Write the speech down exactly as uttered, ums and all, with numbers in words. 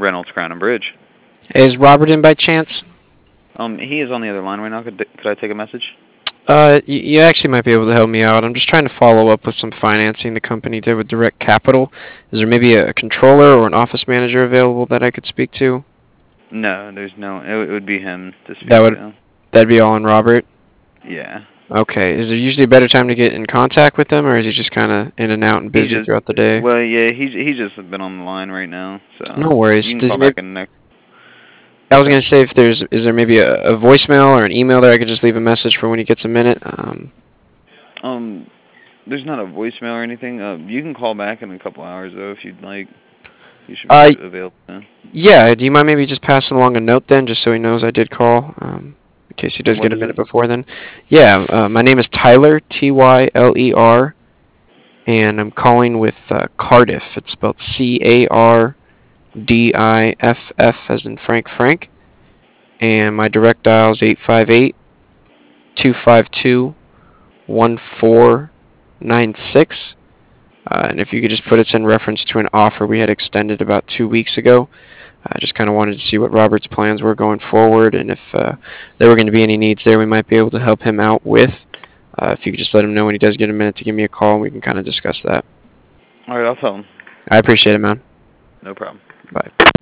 Reynolds Crown and Bridge. Is Robert in by chance? Um, he is on the other line right now. Could could I take a message? Uh, you, you actually might be able to help me out. I'm just trying to follow up with some financing the company did with Direct Capital. Is there maybe a controller or an office manager available that I could speak to? No, there's no. It, it would be him to speak That would to. that'd be all on Robert. Yeah. Okay. Is there usually a better time to get in contact with them, or is he just kind of in and out and He busy just. throughout the day? Well, yeah. He's he's just been on the line right now, so No worries. you can Does call he back maybe, in the next. I What's was that? gonna say if there's is there maybe a, a voicemail or an email that I could just leave a message for when he gets a minute? Um, Um, there's not a voicemail or anything. Uh, you can call back in a couple hours though if you'd like. You should be uh, available then. yeah. Do you mind maybe just passing along a note then, just so he knows I did call, um, in case he does What get a is minute it? before then? Yeah. Uh, my name is Tyler, T Y L E R, and I'm calling with uh, Cardiff. It's spelled C A R D I F F as in Frank Frank, and my direct dial is eight five eight, two five two, one four nine six. Uh, and if you could just put it in reference to an offer we had extended about two weeks ago. I just kind of wanted to see what Robert's plans were going forward, and if uh, there were going to be any needs there we might be able to help him out with. Uh, if you could just let him know when he does get a minute to give me a call, and we can kind of discuss that. All right, I'll tell him. I appreciate it, man. No problem. Bye.